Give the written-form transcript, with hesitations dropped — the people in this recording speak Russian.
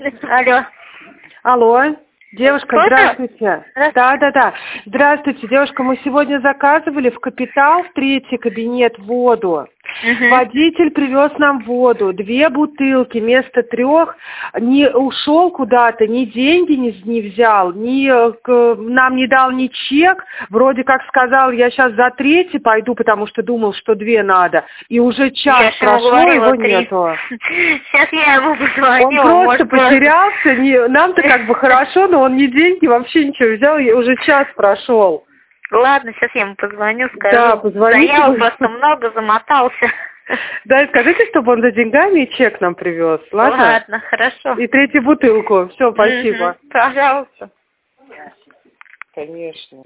Алло. Алло, девушка, Кто-то? здравствуйте. Здравствуйте. Да. Здравствуйте, девушка, мы сегодня заказывали в Капитал, в 3-й кабинет, воду. Водитель привез нам воду, 2 бутылки вместо 3, не ушел куда-то, ни деньги не взял, нам не дал ни чек, вроде как сказал, я сейчас за 3-й пойду, потому что думал, что 2 надо, и уже час прошло, его нету. Сейчас я ему позвоню. Он просто потерялся, нам-то как бы хорошо, но он ни деньги, вообще ничего взял, и уже час прошел. Ладно, сейчас я ему позвоню, скажу. Да, позвоните. Заявок просто много, замотался. Да, и скажите, чтобы он за деньгами и чек нам привез, ладно? Ладно, хорошо. И 3-ю бутылку. Все, спасибо. Пожалуйста. Конечно.